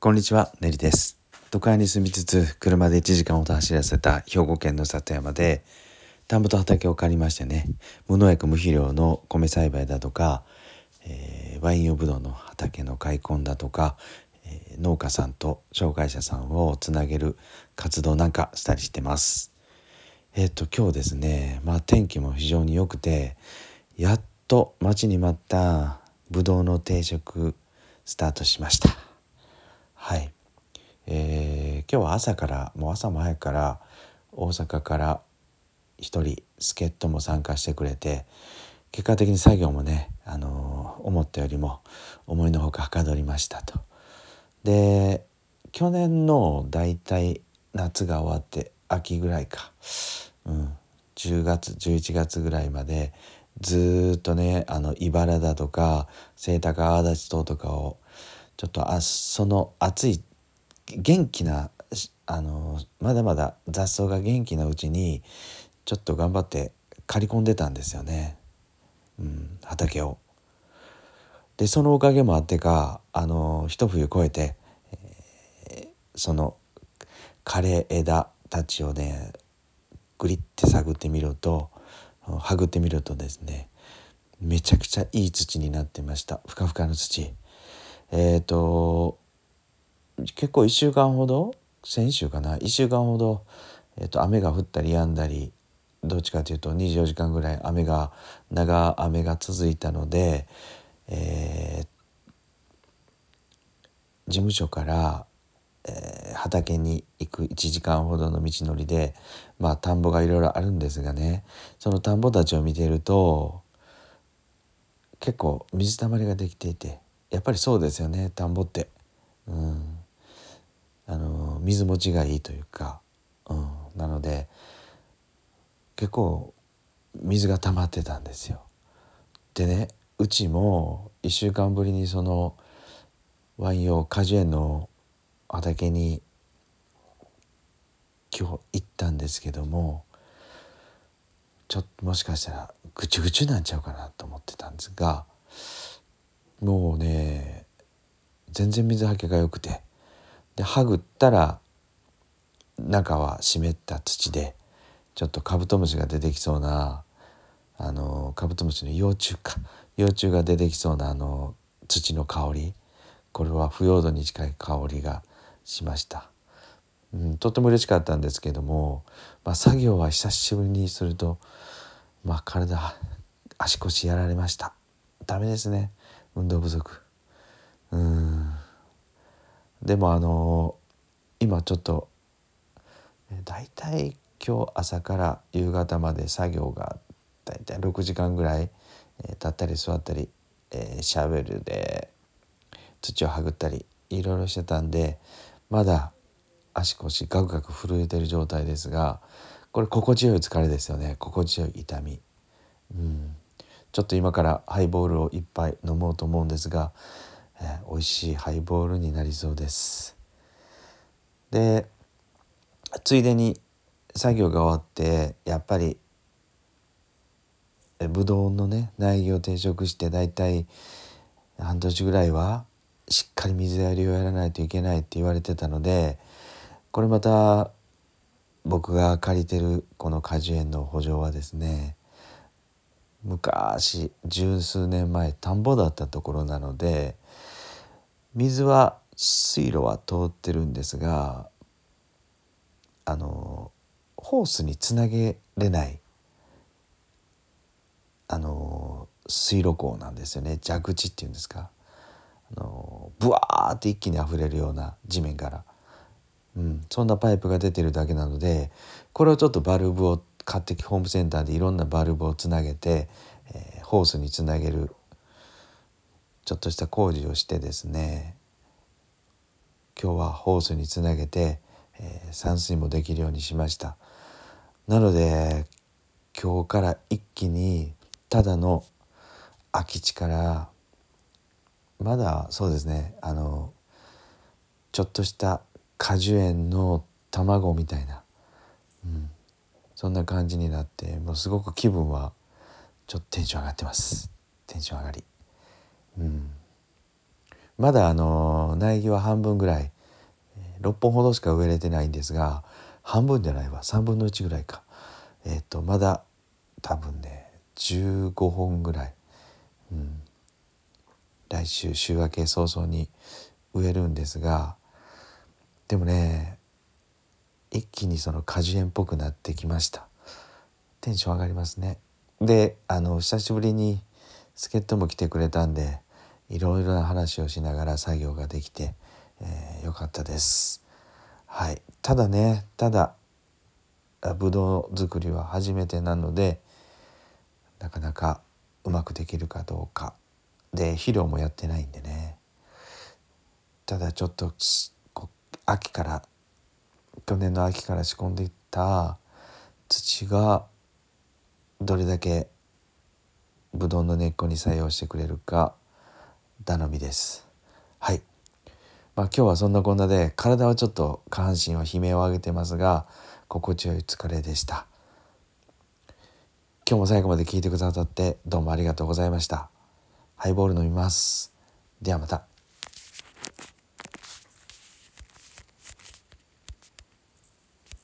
こんにちは、ねりです。都会に住みつつ車で1時間ほど走らせた兵庫県の里山で田んぼと畑を借りましてね、無農薬無肥料の米栽培だとか、ワイン用ブドウの畑の開墾だとか、農家さんと障害者さんをつなげる活動なんかしたりしてます。今日ですね、天気も非常に良くて、やっと待ちに待ったブドウの定食スタートしました。はい、今日は朝も早くから大阪から一人助っ人も参加してくれて、結果的に作業もね、思ったよりも思いのほかはかどりましたと。で、去年のだいたい夏が終わって秋ぐらいか、10月11月ぐらいまでずっとね、茨だとか清高泡立島とかをちょっとその暑い元気なまだまだ雑草が元気なうちにちょっと頑張って刈り込んでたんですよね、畑を。でそのおかげもあってか一冬越えて、その枯れ枝たちをねグリって探ってみるとはぐってみるとですね、めちゃくちゃいい土になってました。ふかふかの土。結構先週かな、1週間ほど、雨が降ったり止んだり、どっちかというと24時間ぐらい長雨が続いたので、事務所から、畑に行く1時間ほどの道のりで、田んぼがいろいろあるんですがね、その田んぼたちを見ていると結構水たまりができていて、やっぱりそうですよね、田んぼって、水持ちがいいというか、なので結構水が溜まってたんですよ。でね、うちも1週間ぶりにそのワイン用果樹園の畑に今日行ったんですけども、ちょっともしかしたらぐちゅぐちゅなんちゃうかなと思ってたんですが、もうね全然水はけが良くて、ではぐったら中は湿った土で、ちょっとカブトムシが出てきそうなカブトムシの幼虫が出てきそうな土の香り、これは腐葉土に近い香りがしました。とても嬉しかったんですけども、作業は久しぶりにすると、足腰やられました。ダメですね、運動不足。でも今ちょっとだいたい今日朝から夕方まで作業がだいたい6時間ぐらい、立ったり座ったり、シャベルで土をはぐったりいろいろしてたんで、まだ足腰ガクガク震えてる状態ですが、これ心地よい疲れですよね。心地よい痛み。ちょっと今からハイボールを一杯飲もうと思うんですが、美味しいハイボールになりそうです。でついでに作業が終わってやっぱりブドウのね苗木を定食して、だいたい半年ぐらいはしっかり水やりをやらないといけないって言われてたので、これまた僕が借りてるこの果樹園の圃場はですね、昔十数年前田んぼだったところなので、水路は通ってるんですが、ホースにつなげれない水路溝なんですよね。蛇口っていうんですか、ブワーって一気に溢れるような地面から、そんなパイプが出てるだけなので、これをちょっとバルブを買ってきホームセンターでいろんなバルブをつなげて、ホースにつなげるちょっとした工事をしてですね、今日はホースにつなげて、散水もできるようにしました。なので今日から一気にただの空き地から、まだそうですね、ちょっとした果樹園の卵みたいな、そんな感じになって、もうすごく気分はちょっとテンション上がってます。テンション上がり。まだ苗木は半分ぐらい 6本ほどしか植えれてないんですが、半分じゃないわ、3分の1ぐらいか。まだ多分ね15本ぐらい、来週週明け早々に植えるんですが、でもね一気にその果樹園っぽくなってきました。テンション上がりますね。で久しぶりに助っ人も来てくれたんで、いろいろな話をしながら作業ができて、よかったです。はい、ただぶどう作りは初めてなので、なかなかうまくできるかどうかで、肥料もやってないんでね。ただちょっと去年の秋から仕込んでいった土がどれだけぶどうの根っこに作用してくれるか頼みです。はい、今日はそんなこんなで、体はちょっと下半身は悲鳴を上げてますが、心地よい疲れでした。今日も最後まで聞いてくださってどうもありがとうございました。ハイボール飲みます。ではまた。